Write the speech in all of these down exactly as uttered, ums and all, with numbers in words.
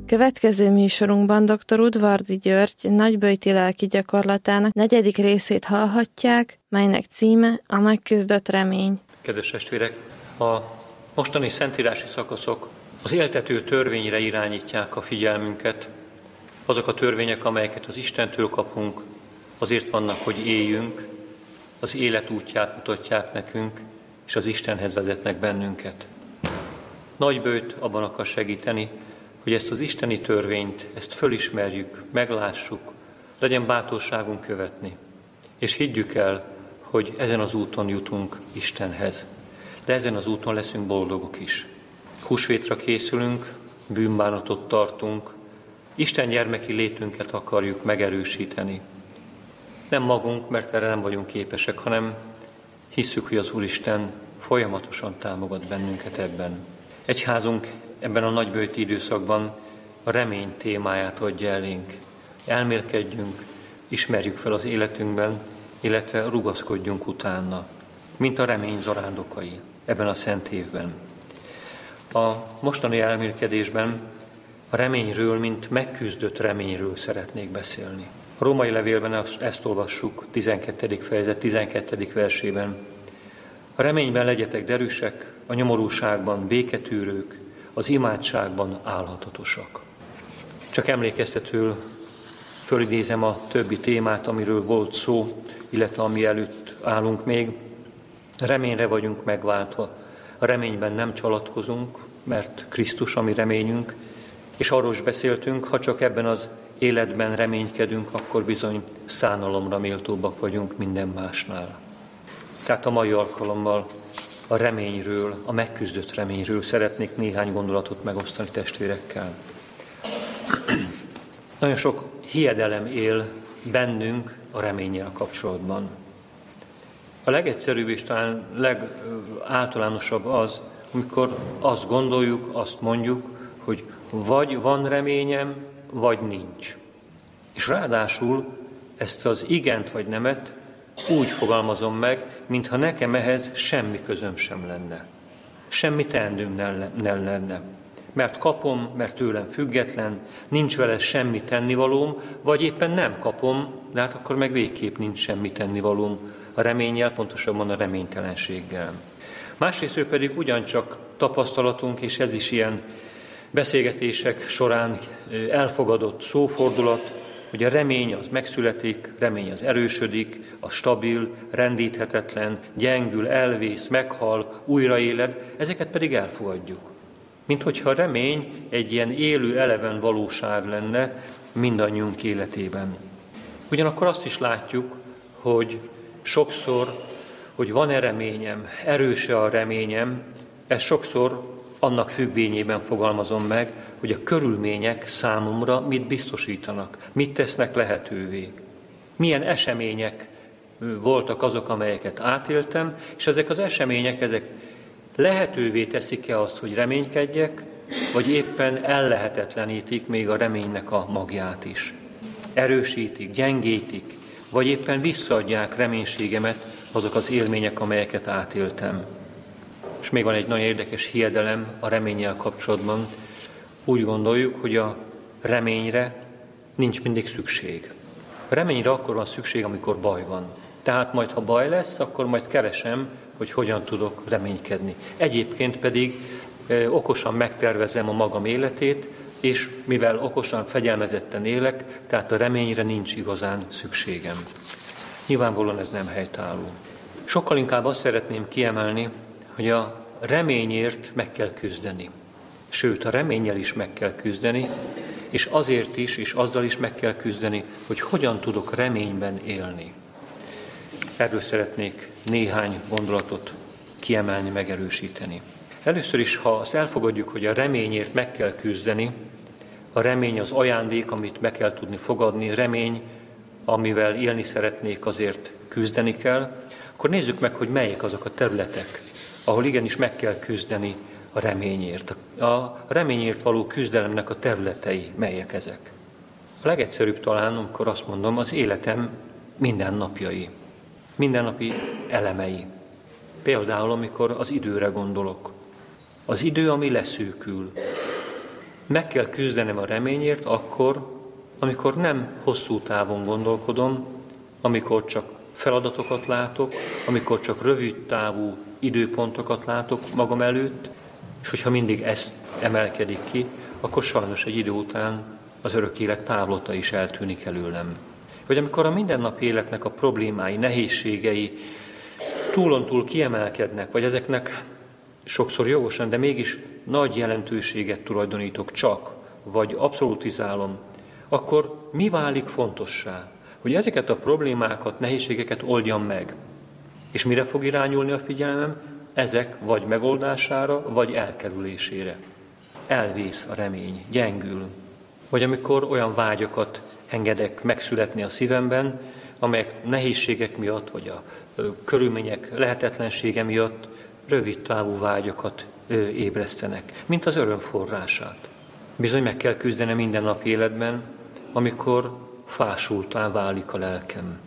Következő műsorunkban dr. Udvardy György nagyböjti lelki gyakorlatának negyedik részét hallhatják, melynek címe a megküzdött remény. Kedves testvérek, a mostani szentírási szakaszok az éltető törvényre irányítják a figyelmünket. Azok a törvények, amelyeket az Istentől kapunk, azért vannak, hogy éljünk, az élet útját mutatják nekünk, és az Istenhez vezetnek bennünket. Nagyböjt abban akar segíteni, hogy ezt az isteni törvényt, ezt fölismerjük, meglássuk, legyen bátorságunk követni. És higgyük el, hogy ezen az úton jutunk Istenhez. De ezen az úton leszünk boldogok is. Húsvétra készülünk, bűnbánatot tartunk, Isten gyermeki létünket akarjuk megerősíteni. Nem magunk, mert erre nem vagyunk képesek, hanem hisszük, hogy az Úristen folyamatosan támogat bennünket ebben. Egyházunk ebben a nagyböjti időszakban a remény témáját adja elénk. Elmélkedjünk, ismerjük fel az életünkben, illetve rugaszkodjunk utána, mint a remény zarándokai ebben a szent évben. A mostani elmélkedésben a reményről, mint megküzdött reményről szeretnék beszélni. A római levélben ezt olvassuk, tizenkettedik fejezet tizenkettedik versében. A reményben legyetek derűsek, a nyomorúságban béketűrők, az imádságban állhatatosak. Csak emlékeztetőül fölidézem a többi témát, amiről volt szó, illetve ami előtt állunk még. Reményre vagyunk megváltva. A reményben nem csalatkozunk, mert Krisztus a mi reményünk, és arról is beszéltünk, ha csak ebben az életben reménykedünk, akkor bizony szánalomra méltóbbak vagyunk minden másnál. Tehát a mai alkalommal a reményről, a megküzdött reményről szeretnék néhány gondolatot megosztani testvérekkel. Nagyon sok hiedelem él bennünk a reménnyel kapcsolatban. A legegyszerűbb és talán legáltalánosabb az, amikor azt gondoljuk, azt mondjuk, hogy vagy van reményem, vagy nincs. És ráadásul ezt az igent vagy nemet úgy fogalmazom meg, mintha nekem ehhez semmi közöm sem lenne. Semmi teendőm nem lenne. Mert kapom, mert tőlem független, nincs vele semmi tennivalóm, vagy éppen nem kapom, de hát akkor meg végképp nincs semmi tennivalóm a reménnyel, pontosabban a reménytelenséggel. Másrészt ő pedig ugyancsak tapasztalatunk, és ez is ilyen beszélgetések során elfogadott szófordulat, hogy a remény az megszületik, remény az erősödik, a stabil, rendíthetetlen, gyengül, elvész, meghal, újraéled, ezeket pedig elfogadjuk. Mint hogyha a remény egy ilyen élő, eleven valóság lenne mindannyiunk életében. Ugyanakkor azt is látjuk, hogy sokszor, hogy van-e reményem, erőse a reményem, ez sokszor annak függvényében fogalmazom meg, hogy a körülmények számomra mit biztosítanak, mit tesznek lehetővé. Milyen események voltak azok, amelyeket átéltem, és ezek az események, ezek lehetővé teszik-e azt, hogy reménykedjek, vagy éppen ellehetetlenítik még a reménynek a magját is. Erősítik, gyengítik, vagy éppen visszaadják reménységemet azok az élmények, amelyeket átéltem. És még van egy nagyon érdekes hiedelem a reménnyel kapcsolatban. Úgy gondoljuk, hogy a reményre nincs mindig szükség. A reményre akkor van szükség, amikor baj van. Tehát majd, ha baj lesz, akkor majd keresem, hogy hogyan tudok reménykedni. Egyébként pedig ö, okosan megtervezem a magam életét, és mivel okosan, fegyelmezetten élek, tehát a reményre nincs igazán szükségem. Nyilvánvalóan ez nem helytálló. Sokkal inkább azt szeretném kiemelni, hogy a reményért meg kell küzdeni. Sőt, a reménnyel is meg kell küzdeni, és azért is, és azzal is meg kell küzdeni, hogy hogyan tudok reményben élni. Erről szeretnék néhány gondolatot kiemelni, megerősíteni. Először is, ha azt elfogadjuk, hogy a reményért meg kell küzdeni, a remény az ajándék, amit be kell tudni fogadni, remény, amivel élni szeretnék, azért küzdeni kell, akkor nézzük meg, hogy melyek azok a területek, ahol igenis meg kell küzdeni a reményért. A reményért való küzdelemnek a területei melyek ezek? A legegyszerűbb talán, amikor azt mondom, az életem mindennapjai, mindennapi elemei. Például, amikor az időre gondolok. Az idő, ami leszűkül. Meg kell küzdenem a reményért akkor, amikor nem hosszú távon gondolkodom, amikor csak feladatokat látok, amikor csak rövid távú időpontokat látok magam előtt, és hogyha mindig ez emelkedik ki, akkor sajnos egy idő után az örök élet távlata is eltűnik előlem. Vagy amikor a mindennapi életnek a problémái, nehézségei túlontúl kiemelkednek, vagy ezeknek sokszor jogosan, de mégis nagy jelentőséget tulajdonítok csak, vagy abszolutizálom, akkor mi válik fontossá? Hogy ezeket a problémákat, nehézségeket oldjam meg. És mire fog irányulni a figyelmem? Ezek vagy megoldására, vagy elkerülésére. Elvész a remény, gyengül. Vagy amikor olyan vágyakat engedek megszületni a szívemben, amelyek nehézségek miatt, vagy a körülmények lehetetlensége miatt rövid távú vágyakat ébresztenek, mint az öröm forrását. Bizony meg kell küzdenem minden nap életben, amikor fásultá válik a lelkem.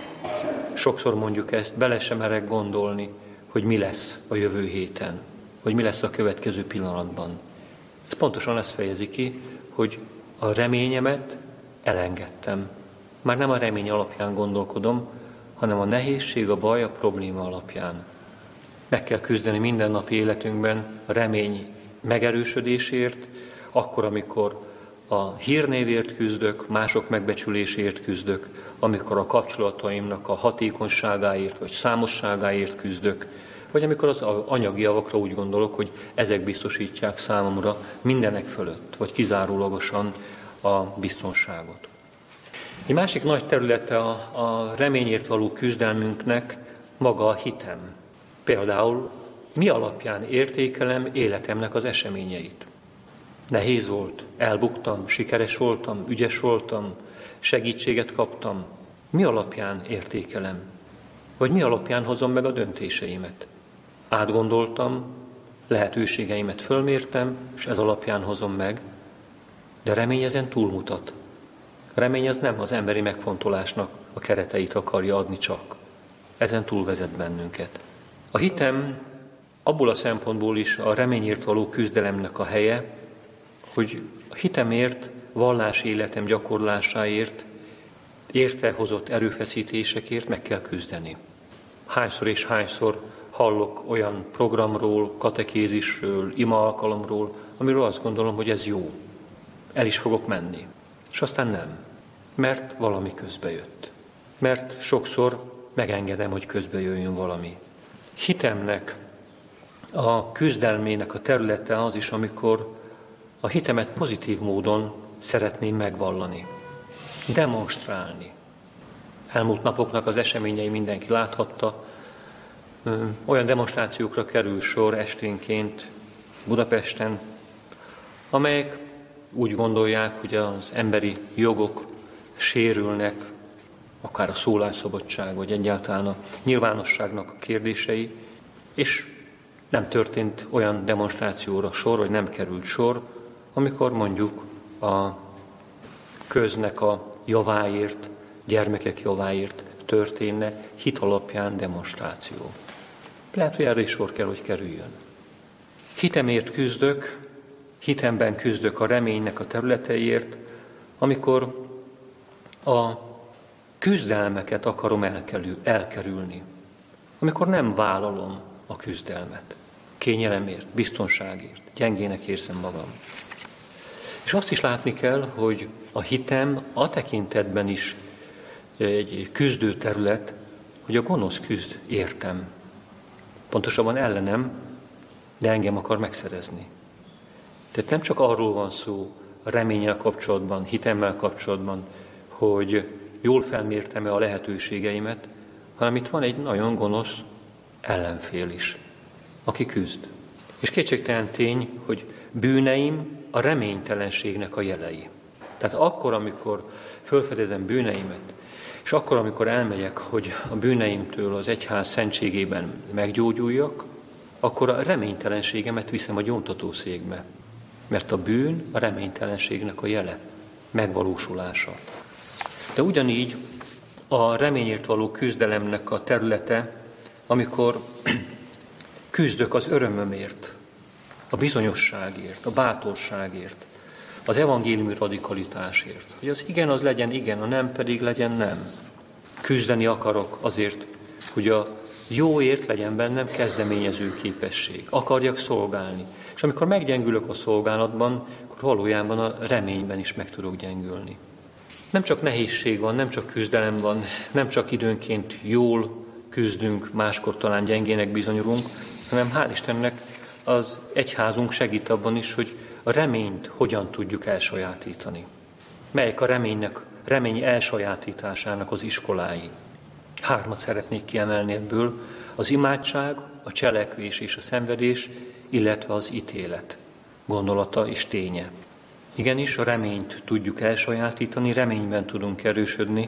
Sokszor mondjuk ezt, bele sem merek gondolni, hogy mi lesz a jövő héten, hogy mi lesz a következő pillanatban. Ez pontosan ezt fejezi ki, hogy a reményemet elengedtem. Már nem a remény alapján gondolkodom, hanem a nehézség, a baj, a probléma alapján. Meg kell küzdeni mindennapi életünkben a remény megerősödésért, akkor, amikor a hírnévért küzdök, mások megbecsüléséért küzdök, amikor a kapcsolataimnak a hatékonyságáért vagy számosságáért küzdök, vagy amikor az anyagi javakra úgy gondolok, hogy ezek biztosítják számomra mindenek fölött, vagy kizárólagosan a biztonságot. Egy másik nagy területe a, a reményért való küzdelmünknek maga a hitem. Például mi alapján értékelem életemnek az eseményeit. Nehéz volt, elbuktam, sikeres voltam, ügyes voltam, segítséget kaptam. Mi alapján értékelem? Vagy mi alapján hozom meg a döntéseimet? Átgondoltam, lehetőségeimet fölmértem, és ez alapján hozom meg, de remény ezen túlmutat. Remény az nem az emberi megfontolásnak a kereteit akarja adni csak. Ezen túlvezet bennünket. A hitem abból a szempontból is a reményért való küzdelemnek a helye, hogy a hitemért, vallási életem gyakorlásáért, érte hozott erőfeszítésekért meg kell küzdeni. Hányszor és hányszor hallok olyan programról, katekézisről, ima alkalomról, amiről azt gondolom, hogy ez jó. El is fogok menni. És aztán nem. Mert valami közbe jött. Mert sokszor megengedem, hogy közbe jöjjön valami. Hitemnek, a küzdelmének a területe az is, amikor a hitemet pozitív módon szeretném megvallani, demonstrálni. Elmúlt napoknak az eseményei mindenki láthatta. Olyan demonstrációkra kerül sor esténként Budapesten, amelyek úgy gondolják, hogy az emberi jogok sérülnek, akár a szólásszabadság, vagy egyáltalán a nyilvánosságnak a kérdései, és nem történt olyan demonstrációra sor, vagy nem került sor, amikor mondjuk a köznek a javáért, gyermekek javáért történne hit alapján demonstráció. Lehet, hogy erre is sor kell, hogy kerüljön. Hitemért küzdök, hitemben küzdök a reménynek a területeiért, amikor a küzdelmeket akarom elkerül, elkerülni. Amikor nem vállalom a küzdelmet. Kényelemért, biztonságért, gyengének érzem magam. És azt is látni kell, hogy a hitem a tekintetben is egy küzdő terület, hogy a gonosz küzd értem. Pontosabban ellenem, de engem akar megszerezni. Tehát nem csak arról van szó a reménnyel kapcsolatban, hitemmel kapcsolatban, hogy jól felmértem-e a lehetőségeimet, hanem itt van egy nagyon gonosz ellenfél is, aki küzd. És kétségtelen tény, hogy bűneim a reménytelenségnek a jelei. Tehát akkor, amikor felfedezem bűneimet, és akkor, amikor elmegyek, hogy a bűneimtől az egyház szentségében meggyógyuljak, akkor a reménytelenségemet viszem a gyóntatószékbe. Mert a bűn a reménytelenségnek a jele, megvalósulása. De ugyanígy a reményért való küzdelemnek a területe, amikor küzdök az örömömért, a bizonyosságért, a bátorságért, az evangéliumi radikalitásért. Hogy az igen, az legyen igen, a nem pedig legyen nem. Küzdeni akarok azért, hogy a jóért legyen bennem kezdeményező képesség. Akarjak szolgálni. És amikor meggyengülök a szolgálatban, akkor valójában a reményben is meg tudok gyengülni. Nem csak nehézség van, nem csak küzdelem van, nem csak időnként jól küzdünk, máskor talán gyengének bizonyulunk, hanem hál' Istennek az egyházunk segít abban is, hogy a reményt hogyan tudjuk elsajátítani. Melyek a reménynek, remény elsajátításának az iskolái. Hármat szeretnék kiemelni ebből: az imádság, a cselekvés és a szenvedés, illetve az ítélet gondolata és ténye. Igenis, a reményt tudjuk elsajátítani, reményben tudunk erősödni,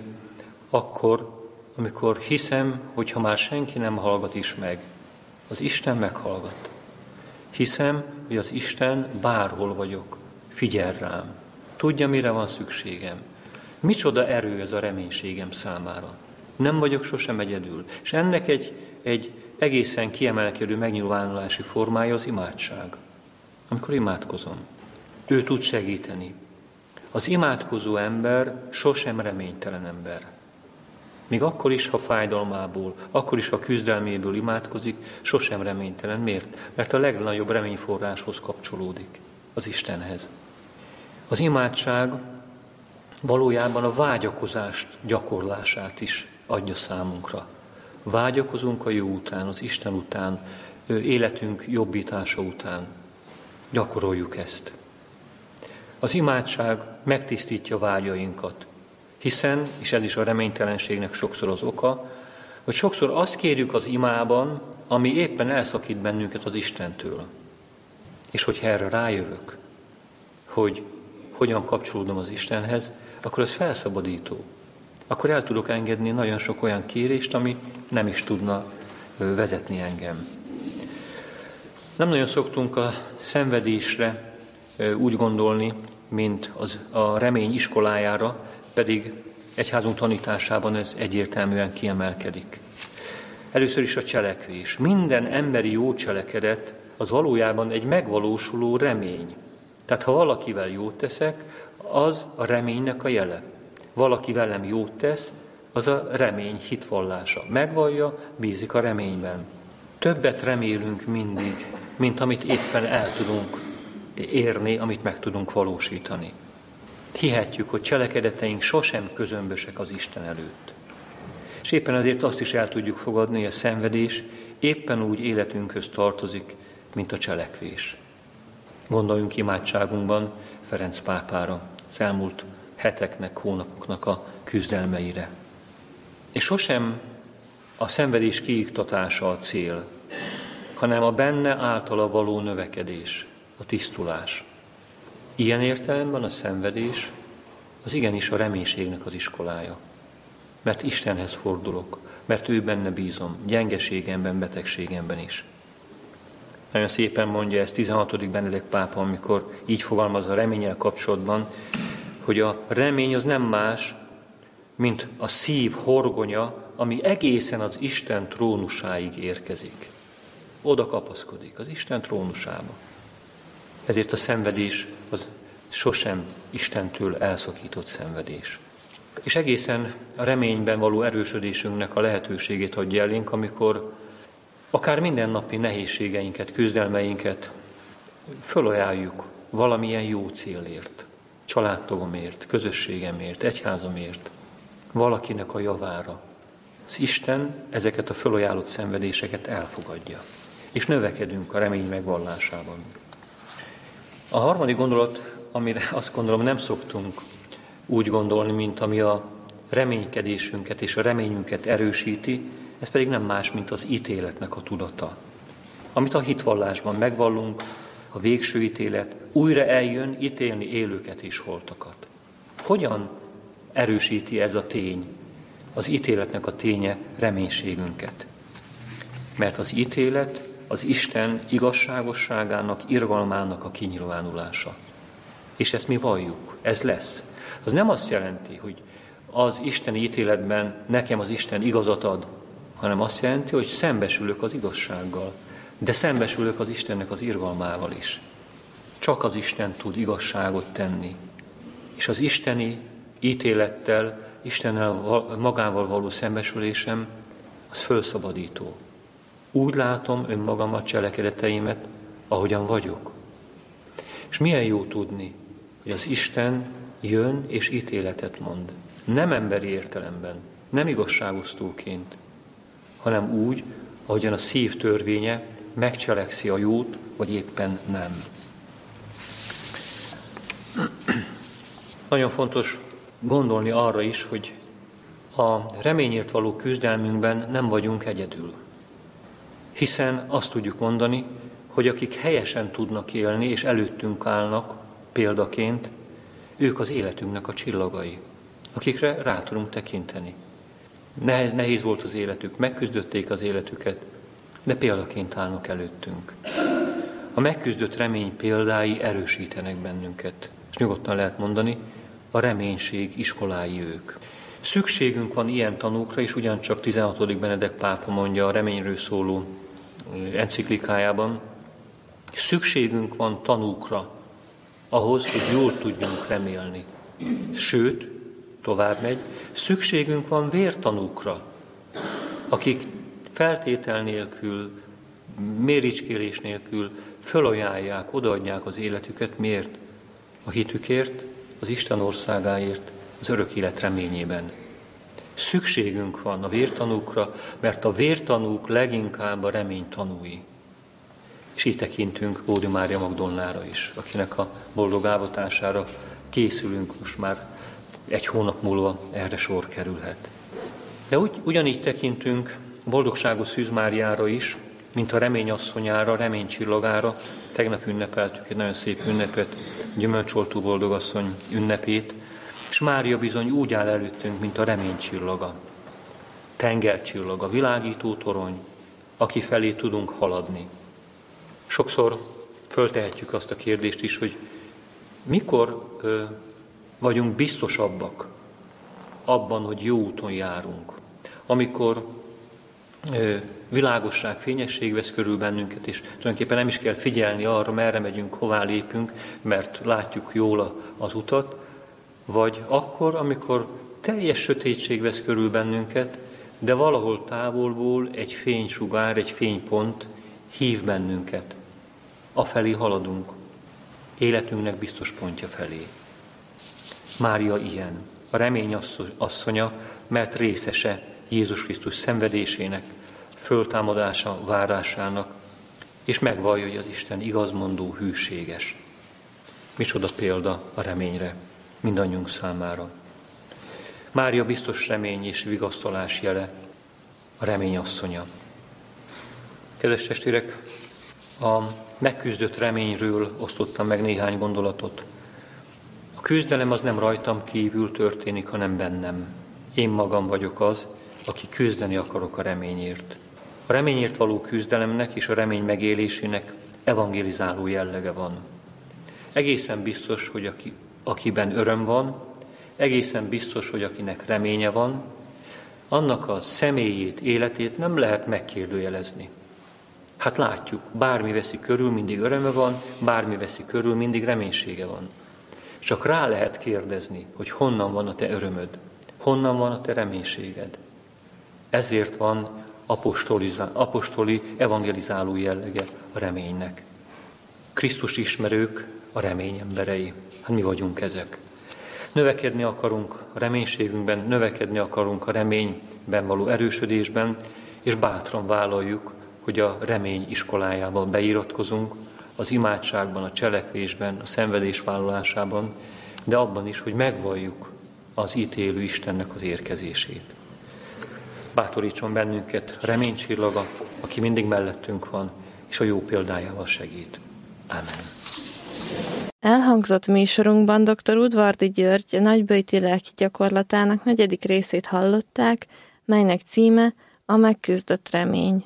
akkor, amikor hiszem, hogy ha már senki nem hallgat is meg, az Isten meghallgat. Hiszem, hogy az Isten bárhol vagyok, figyel rám, tudja, mire van szükségem. Micsoda erő ez a reménységem számára. Nem vagyok sosem egyedül. És ennek egy, egy egészen kiemelkedő megnyilvánulási formája az imádság. Amikor imádkozom, ő tud segíteni. Az imádkozó ember sosem reménytelen ember. Még akkor is, ha fájdalmából, akkor is, ha küzdelméből imádkozik, sosem reménytelen. Miért? Mert a legnagyobb reményforráshoz kapcsolódik, az Istenhez. Az imádság valójában a vágyakozást gyakorlását is adja számunkra. Vágyakozunk a jó után, az Isten után, életünk jobbítása után. Gyakoroljuk ezt. Az imádság megtisztítja vágyainkat, hiszen, és ez is a reménytelenségnek sokszor az oka, hogy sokszor azt kérjük az imában, ami éppen elszakít bennünket az Istentől. És hogyha erre rájövök, hogy hogyan kapcsolódom az Istenhez, akkor ez felszabadító. Akkor el tudok engedni nagyon sok olyan kérést, ami nem is tudna vezetni engem. Nem nagyon szoktunk a szenvedésre úgy gondolni, mint az, a remény iskolájára, pedig egyházunk tanításában ez egyértelműen kiemelkedik. Először is a cselekvés. Minden emberi jó cselekedet az valójában egy megvalósuló remény. Tehát ha valakivel jót teszek, az a reménynek a jele. Valaki velem jót tesz, az a remény hitvallása. Megvallja, bízik a reményben. Többet remélünk mindig, mint amit éppen el tudunk érni, amit meg tudunk valósítani. Hihetjük, hogy cselekedeteink sosem közömbösek az Isten előtt. És éppen ezért azt is el tudjuk fogadni, hogy a szenvedés éppen úgy életünkhöz tartozik, mint a cselekvés. Gondoljunk imádságunkban Ferenc pápára, az elmúlt heteknek, hónapoknak a küzdelmeire. És sosem a szenvedés kiiktatása a cél, hanem a benne általa való növekedés, a tisztulás. Ilyen értelemben a szenvedés az igenis a reménységnek az iskolája. Mert Istenhez fordulok, mert ő benne bízom, gyengeségemben, betegségemben is. Nagyon szépen mondja ezt tizenhatodik Benedek pápa, amikor így fogalmazza a reménnyel kapcsolatban, hogy a remény az nem más, mint a szív horgonya, ami egészen az Isten trónusáig érkezik. Oda kapaszkodik, az Isten trónusába. Ezért a szenvedés az sosem Istentől elszakított szenvedés. És egészen a reményben való erősödésünknek a lehetőségét adja elénk, amikor akár mindennapi nehézségeinket, küzdelmeinket fölajánljuk valamilyen jó célért, családtagomért, közösségemért, egyházamért, valakinek a javára. Az Isten ezeket a fölajánlott szenvedéseket elfogadja, és növekedünk a remény megvallásában. A harmadik gondolat, amire azt gondolom nem szoktunk úgy gondolni, mint ami a reménykedésünket és a reményünket erősíti, ez pedig nem más, mint az ítéletnek a tudata. Amit a hitvallásban megvallunk, a végső ítélet újra eljön ítélni élőket és holtakat. Hogyan erősíti ez a tény, az ítéletnek a ténye reménységünket? Mert az ítélet az Isten igazságosságának, irgalmának a kinyilvánulása. És ezt mi valljuk, ez lesz. Az nem azt jelenti, hogy az isteni ítéletben nekem az Isten igazat ad, hanem azt jelenti, hogy szembesülök az igazsággal, de szembesülök az Istennek az irgalmával is. Csak az Isten tud igazságot tenni. És az isteni ítélettel, Istennel magával való szembesülésem, az fölszabadító. Úgy látom önmagamat, cselekedeteimet, ahogyan vagyok. És milyen jó tudni, hogy az Isten jön és ítéletet mond. Nem emberi értelemben, nem igazságosztóként, hanem úgy, ahogyan a szív törvénye megcselekszi a jót, vagy éppen nem. Nagyon fontos gondolni arra is, hogy a reményért való küzdelmünkben nem vagyunk egyedül. Hiszen azt tudjuk mondani, hogy akik helyesen tudnak élni, és előttünk állnak példaként, ők az életünknek a csillagai, akikre rá tudunk tekinteni. Nehéz, nehéz volt az életük, megküzdötték az életüket, de példaként állnak előttünk. A megküzdött remény példái erősítenek bennünket, és nyugodtan lehet mondani, a reménység iskolái ők. Szükségünk van ilyen tanúkra, és ugyancsak tizenhatodik Benedek pápa mondja a reményről szóló enciklikájában, szükségünk van tanúkra ahhoz, hogy jól tudjunk remélni. Sőt, tovább megy, szükségünk van vértanúkra, akik feltétel nélkül, méricskélés nélkül fölajánlják, odaadják az életüket. Miért? A hitükért, az Isten országáért, az örök élet reményében. Szükségünk van a vértanúkra, mert a vértanúk leginkább a remény tanúi. És így tekintünk Bódi Mária Magdolnára is, akinek a boldog ávatására készülünk most már, egy hónap múlva erre sor kerülhet. De úgy, ugyanígy tekintünk boldogságos Szűz Máriára is, mint a reményasszonyára, reménycsillagára. Tegnap ünnepeltük egy nagyon szép ünnepet, Gyümölcsoltó boldogasszony ünnepét, és Mária bizony úgy áll előttünk, mint a reménycsillaga, tengercsillaga, világító torony, aki felé tudunk haladni. Sokszor föltehetjük azt a kérdést is, hogy mikor ö, vagyunk biztosabbak abban, hogy jó úton járunk. Amikor ö, világosság, fényesség vesz körül bennünket, és tulajdonképpen nem is kell figyelni arra, merre megyünk, hová lépünk, mert látjuk jól az utat, vagy akkor, amikor teljes sötétség vesz körül bennünket, de valahol távolból egy fénysugár, egy fénypont hív bennünket. Afelé haladunk, életünknek biztos pontja felé. Mária ilyen, a remény asszonya, mert részese Jézus Krisztus szenvedésének, föltámadása, várásának, és megvallja, hogy az Isten igazmondó, hűséges. Micsoda példa a reményre, mindannyiunk számára. Mária biztos remény és vigasztalás jele, a remény asszonya. Kedves testvérek, a megküzdött reményről osztottam meg néhány gondolatot. A küzdelem az nem rajtam kívül történik, hanem bennem. Én magam vagyok az, aki küzdeni akarok a reményért. A reményért való küzdelemnek és a remény megélésének evangelizáló jellege van. Egészen biztos, hogy aki, akiben öröm van, egészen biztos, hogy akinek reménye van, annak a személyét, életét nem lehet megkérdőjelezni. Hát látjuk, bármi veszi körül, mindig öröme van, bármi veszi körül, mindig reménysége van. Csak rá lehet kérdezni, hogy honnan van a te örömöd, honnan van a te reménységed. Ezért van apostoli, evangelizáló jellege a reménynek. Krisztus ismerők a remény emberei. Hát mi vagyunk ezek. Növekedni akarunk a reménységünkben, növekedni akarunk a reményben való erősödésben, és bátran vállaljuk, hogy a remény iskolájában beiratkozunk, az imádságban, a cselekvésben, a szenvedésvállalásában, de abban is, hogy megvalljuk az ítélő Istennek az érkezését. Bátorítson bennünket reménycsillaga, aki mindig mellettünk van, és a jó példájával segít. Ámen. Elhangzott műsorunkban dr. Udvardy György nagyböjti lelki gyakorlatának negyedik részét hallották, melynek címe a megküzdött remény.